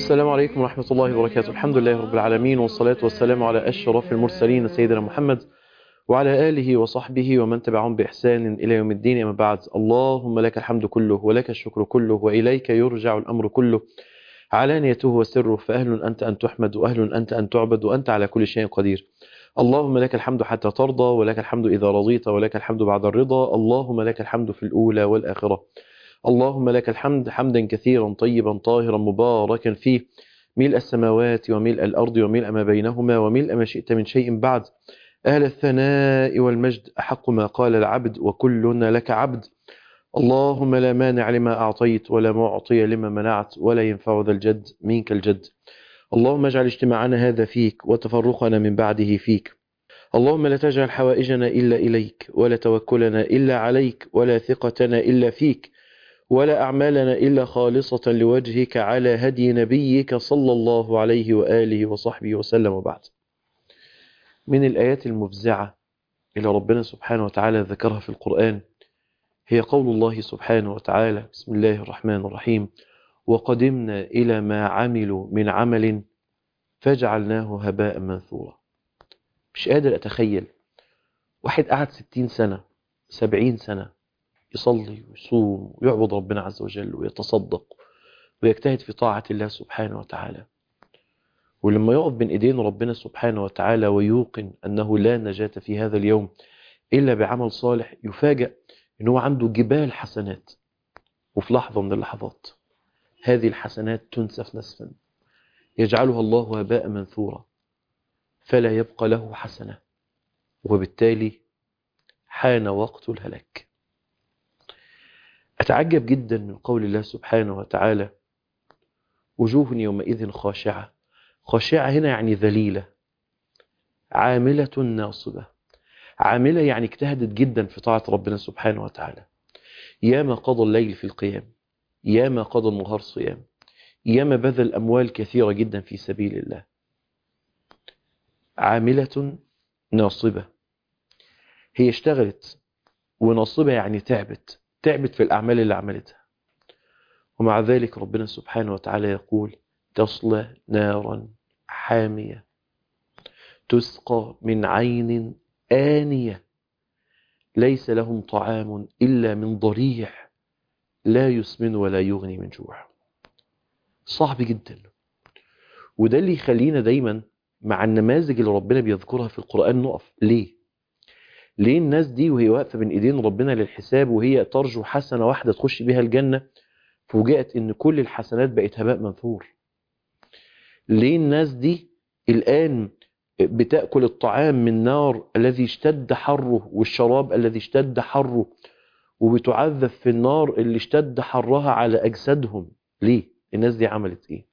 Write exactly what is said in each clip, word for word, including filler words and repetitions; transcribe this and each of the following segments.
السلام عليكم ورحمة الله وبركاته. الحمد لله رب العالمين، والصلاة والسلام على أشرف المرسلين سيدنا محمد وعلى آله وصحبه ومن تبعهم بإحسان إلى يوم الدين. أما بعد، اللهم لك الحمد كله ولك الشكر كله وإليك يرجع الأمر كله، علانيته وسره، فأهل أنت أن تحمد وأهل أنت أن تعبد وأنت على كل شيء قدير. اللهم لك الحمد حتى ترضى، ولك الحمد إذا رضيت، ولك الحمد بعد الرضا. اللهم لك الحمد في الأولى والآخرة. اللهم لك الحمد حمدا كثيرا طيبا طاهرا مباركا فيه، ملء السماوات وملء الأرض وملء ما بينهما وملء ما شئت من شيء بعد. أهل الثناء والمجد، أحق ما قال العبد وكلنا لك عبد. اللهم لا مانع لما أعطيت ولا معطي لما منعت ولا ينفع ذا الجد منك الجد. اللهم اجعل اجتماعنا هذا فيك وتفرقنا من بعده فيك. اللهم لا تجعل حوائجنا إلا إليك، ولا توكلنا إلا عليك، ولا ثقتنا إلا فيك، ولا أعمالنا إلا خالصة لوجهك، على هدي نبيك صلى الله عليه وآله وصحبه وسلم. وبعد، من الآيات المفزعة إلى ربنا سبحانه وتعالى ذكرها في القرآن هي قول الله سبحانه وتعالى: بسم الله الرحمن الرحيم: وقدمنا إلى ما عملوا من عمل فجعلناه هباء منثورا. مش قادر أتخيل واحد قعد ستين سنة سبعين سنة يصلي ويصوم ويعبد ربنا عز وجل ويتصدق ويجتهد في طاعة الله سبحانه وتعالى، ولما يقف بين إيدين ربنا سبحانه وتعالى ويوقن أنه لا نجاة في هذا اليوم إلا بعمل صالح، يفاجأ أنه عنده جبال حسنات، وفي لحظة من اللحظات هذه الحسنات تنسف نسفا، يجعلها الله هباء منثورا، فلا يبقى له حسنة، وبالتالي حان وقت الهلاك. أتعجب جدا من قول الله سبحانه وتعالى: وجوه يومئذ خاشعة. خاشعة هنا يعني ذليلة، عاملة ناصبة. عاملة يعني اجتهدت جدا في طاعة ربنا سبحانه وتعالى، ياما قضى الليل في القيام، ياما قضى النهار صيام، ياما بذل أموال كثيرة جدا في سبيل الله. عاملة ناصبة، هي اشتغلت، وناصبة يعني تعبت تعبت في الأعمال اللي عملتها، ومع ذلك ربنا سبحانه وتعالى يقول: تصلى نارا حامية تسقى من عين آنية ليس لهم طعام إلا من ضريع لا يسمن ولا يغني من جوع. صعب جدا، وده اللي يخلينا دايما مع النماذج اللي ربنا بيذكرها في القرآن نقف. ليه؟ ليه الناس دي وهي واقفة بين إيدين ربنا للحساب وهي ترجو حسنة واحدة تخش بها الجنة، فوجئت إن كل الحسنات بقت هباء منثور؟ ليه الناس دي الآن بتأكل الطعام من نار الذي اشتد حره والشراب الذي اشتد حره، وبتعذب في النار اللي اشتد حرها على أجسادهم؟ ليه؟ الناس دي عملت ايه؟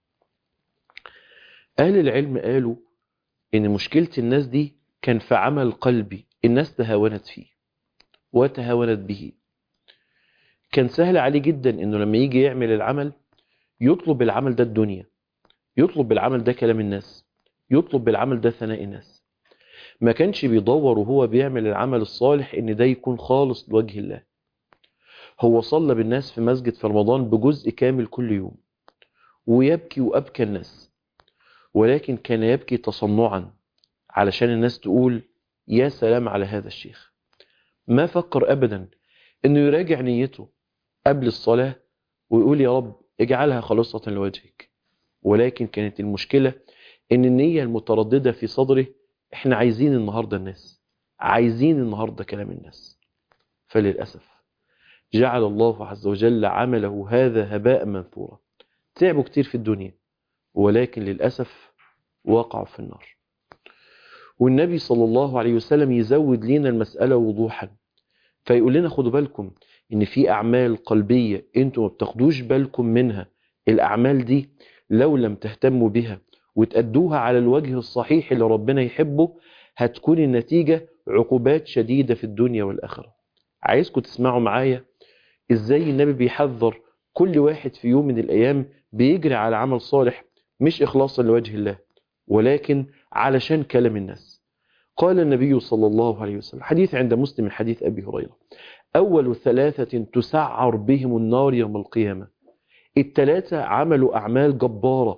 أهل العلم قالوا إن مشكلة الناس دي كان في عمل قلبي، الناس تهاونت فيه وتهاونت به. كان سهل عليه جدا إنه لما يجي يعمل العمل يطلب بالعمل ده الدنيا، يطلب بالعمل ده كلام الناس، يطلب بالعمل ده ثناء الناس. ما كانش بيدور وهو بيعمل العمل الصالح إن ده يكون خالص لوجه الله. هو صلى بالناس في مسجد في رمضان بجزء كامل كل يوم، ويبكي وأبكى الناس، ولكن كان يبكي تصنعا علشان الناس تقول: يا سلام على هذا الشيخ. ما فكر أبدا أنه يراجع نيته قبل الصلاة ويقول: يا رب اجعلها خالصة لوجهك. ولكن كانت المشكلة أن النية المترددة في صدره: احنا عايزين النهاردة الناس، عايزين النهاردة كلام الناس. فللأسف جعل الله عز وجل عمله هذا هباء منثورا. تعبوا كتير في الدنيا، ولكن للأسف وقعوا في النار. والنبي صلى الله عليه وسلم يزود لنا المسألة وضوحا، فيقول لنا: خدوا بالكم ان في اعمال قلبية انتم ما بتاخدوش بالكم منها. الاعمال دي لو لم تهتموا بها وتأدوها على الوجه الصحيح اللي ربنا يحبه، هتكون النتيجة عقوبات شديدة في الدنيا والآخرة. عايزكم تسمعوا معايا ازاي النبي بيحذر كل واحد في يوم من الايام بيجري على عمل صالح مش اخلاصا لوجه الله، ولكن علشان كلام الناس. قال النبي صلى الله عليه وسلم، حديث عند مسلم من حديث أبي هريرة: أول ثلاثة تسعر بهم النار يوم القيامة. الثلاثة عملوا أعمال جبارة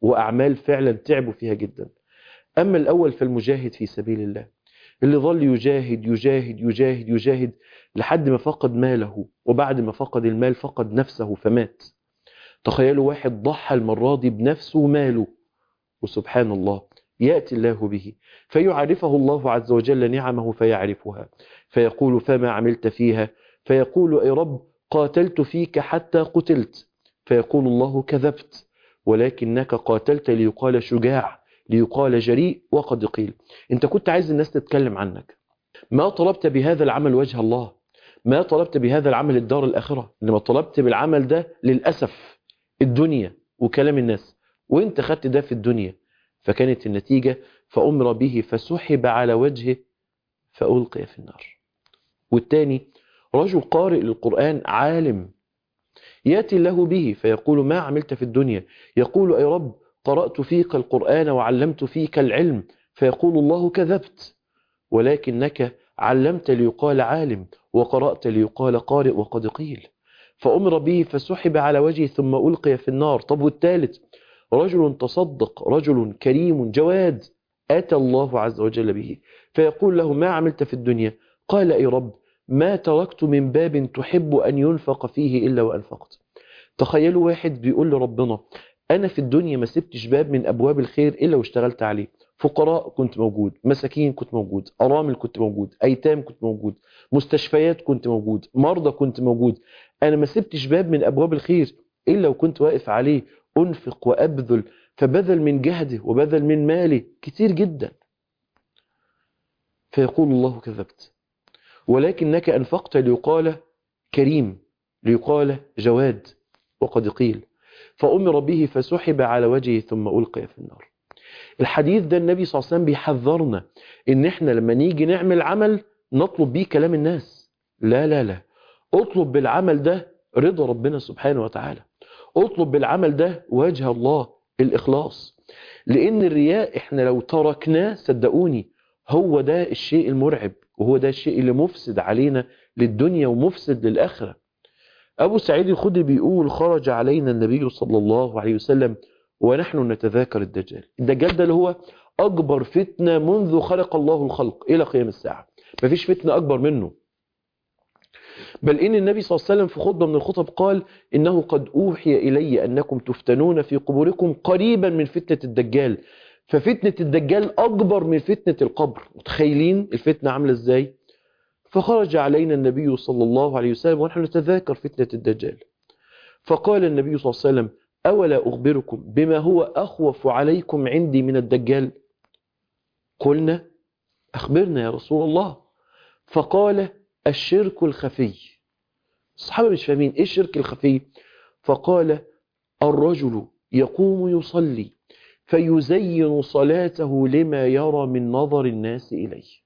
وأعمال فعلا تعبوا فيها جدا. أما الأول فالمجاهد في سبيل الله، اللي ظل يجاهد يجاهد يجاهد يجاهد لحد ما فقد ماله، وبعد ما فقد المال فقد نفسه فمات. تخيلوا واحد ضحى المرة دي بنفسه وماله، وسبحان الله يأتي الله به فيعرفه الله عز وجل نعمه فيعرفها، فيقول فما عملت فيها؟ فيقول أي رب قاتلت فيك حتى قتلت. فيقول الله كذبت، ولكنك قاتلت ليقال شجاع، ليقال جريء، وقد قيل. انت كنت عايز الناس تتكلم عنك، ما طلبت بهذا العمل وجه الله، ما طلبت بهذا العمل الدار الآخرة، انما طلبت بالعمل ده للأسف الدنيا وكلام الناس، وانت خدت ده في الدنيا. فكانت النتيجة فأمر به فسحب على وجهه فألقي في النار. والتاني رجل قارئ للقرآن عالم، يأتي الله به فيقول ما عملت في الدنيا؟ يقول أي رب قرأت فيك القرآن وعلمت فيك العلم. فيقول الله كذبت، ولكنك علمت ليقال عالم، وقرأت ليقال قارئ، وقد قيل. فأمر به فسحب على وجهه ثم ألقي في النار. طب والثالث رجل تصدق، رجل كريم جواد، أتى الله عز وجل به فيقول له ما عملت في الدنيا؟ قال أي رب ما تركت من باب تحب أن ينفق فيه إلا وأنفقت. تخيلوا واحد بيقول لربنا أنا في الدنيا ما سبتش باب من أبواب الخير إلا واشتغلت عليه، فقراء كنت موجود، مساكين كنت موجود، أرامل كنت موجود، أيتام كنت موجود، مستشفيات كنت موجود، مرضى كنت موجود. أنا ما سبتش باب من أبواب الخير إلا وكنت واقف عليه أنفق وأبذل. فبذل من جهده وبذل من ماله كتير جدا. فيقول الله كذبت، ولكنك أنفقت ليقال كريم، ليقال جواد، وقد قيل. فأمر به فسحب على وجهه ثم ألقي في النار. الحديث ده النبي صلى الله عليه وسلم بيحذرنا إن إحنا لما نيجي نعمل عمل نطلب بيه كلام الناس. لا لا لا، اطلب بالعمل ده رضا ربنا سبحانه وتعالى، اطلب بالعمل ده وجه الله، الإخلاص. لأن الرياء إحنا لو تركناه صدقوني هو ده الشيء المرعب، وهو ده الشيء اللي مفسد علينا للدنيا ومفسد للآخرة. أبو سعيد الخدري بيقول خرج علينا النبي صلى الله عليه وسلم ونحن نتذاكر الدجال. الدجال ده اللي هو أكبر فتنة منذ خلق الله الخلق إلى قيام الساعة، مفيش فتنة أكبر منه. بل إن النبي صلى الله عليه وسلم في خطبة من الخطب قال إنه قد أوحي إلي أنكم تفتنون في قبوركم قريبا من فتنة الدجال. ففتنة الدجال أكبر من فتنة القبر. متخيلين الفتنة عاملة إزاي؟ فخرج علينا النبي صلى الله عليه وسلم ونحن نتذاكر فتنة الدجال، فقال النبي صلى الله عليه وسلم أولا أخبركم بما هو أخوف عليكم عندي من الدجال؟ قلنا أخبرنا يا رسول الله. فقال الشرك الخفي. الصحابة مش فاهمين إيه الشرك الخفي؟ فقال الرجل يقوم يصلي فيزين صلاته لما يرى من نظر الناس إليه.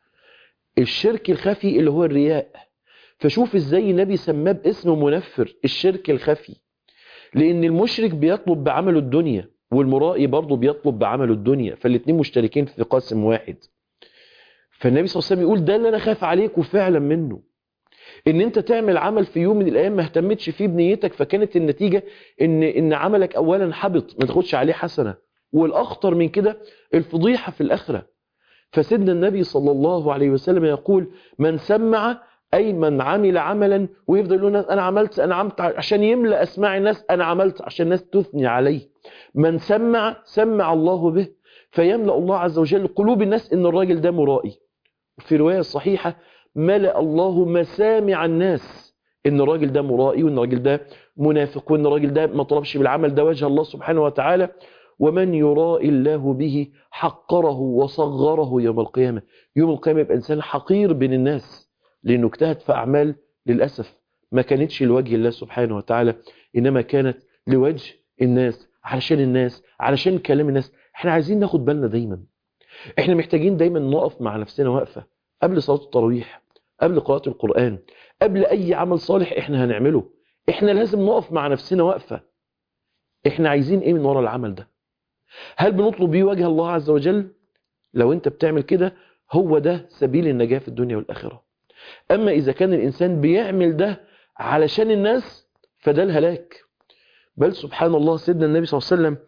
الشرك الخفي اللي هو الرياء. فشوف ازاي النبي سماه باسم منفر، الشرك الخفي. لأن المشرك بيطلب بعمله الدنيا، والمرائي برضه بيطلب بعمله الدنيا، فالاثنين مشتركين في قاسم واحد. فالنبي صلى الله عليه وسلم يقول ده اللي أنا خاف عليك وفعلا منه، إن أنت تعمل عمل في يوم من الأيام ما اهتمتش فيه بنيتك، فكانت النتيجة إن إن عملك أولا حبط ما تاخدش عليه حسنة، والأخطر من كده الفضيحة في الآخرة. فسيدنا النبي صلى الله عليه وسلم يقول من سمع أي من عمل عملا ويفضل يقول أنا عملت أنا عملت عشان يملأ أسماع الناس، أنا عملت عشان الناس تثني عليه. من سمع سمع الله به فيملأ الله عز وجل قلوب الناس إن الراجل ده مرائي. في رواية صحيحة ملأ الله مسامع الناس إن الراجل ده مرائي، وإن الراجل ده منافق، وإن الراجل ده ما طلبش بالعمل ده وجه الله سبحانه وتعالى. ومن يرائي الله به حقره وصغره يوم القيامة. يوم القيامة يبقى إنسان حقير بين الناس لأنه اجتهد في أعمال للأسف ما كانتش لوجه الله سبحانه وتعالى، إنما كانت لوجه الناس، علشان الناس، علشان كلام الناس. احنا عايزين ناخد بالنا دايما، احنا محتاجين دايما نقف مع نفسنا وقفة قبل صلاة التراويح، قبل قراءة القرآن، قبل أي عمل صالح احنا هنعمله. احنا لازم نقف مع نفسنا وقفة، احنا عايزين ايه من وراء العمل ده؟ هل بنطلب بيه وجه الله عز وجل؟ لو انت بتعمل كده هو ده سبيل النجاة في الدنيا والآخرة. أما إذا كان الإنسان بيعمل ده علشان الناس فده الهلاك. بل سبحان الله سيدنا النبي صلى الله عليه وسلم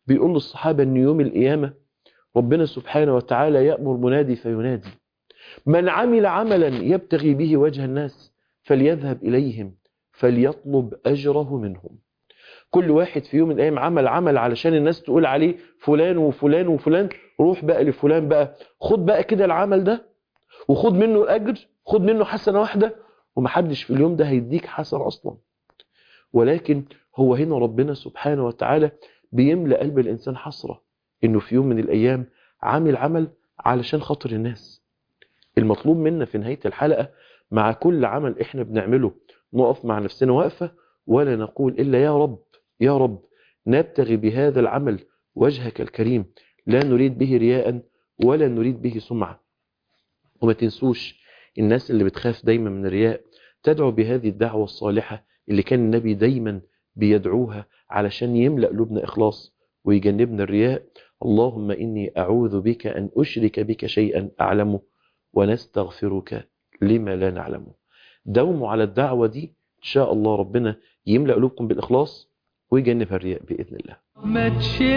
بيقول للصحابة أن يوم القيامة ربنا سبحانه وتعالى يأمر منادي فينادي: من عمل عملا يبتغي به وجه الناس فليذهب إليهم فليطلب أجره منهم. كل واحد في يوم من الأيام عمل عمل علشان الناس تقول عليه فلان وفلان وفلان، روح بقى لفلان بقى، خد بقى كده العمل ده وخد منه الأجر، خد منه حسنة واحدة، ومحدش في اليوم ده هيديك حسنة أصلا. ولكن هو هنا ربنا سبحانه وتعالى بيملأ قلب الإنسان حسرة إنه في يوم من الأيام عامل عمل علشان خاطر الناس. المطلوب منا في نهاية الحلقة مع كل عمل إحنا بنعمله نقف مع نفسنا وقفة ولا نقول إلا يا رب يا رب نبتغي بهذا العمل وجهك الكريم، لا نريد به رياء ولا نريد به سمعة. وما تنسوش الناس اللي بتخاف دايما من الرياء تدعو بهذه الدعوة الصالحة اللي كان النبي دايما بيدعوها علشان يملأ قلوبنا إخلاص ويجنبنا الرياء: اللهم إني أعوذ بك أن أشرك بك شيئا أعلمه ونستغفرك لما لا نعلمه. داوموا على الدعوة دي إن شاء الله ربنا يملأ قلوبكم بالإخلاص ويجنبها الرياء بإذن الله.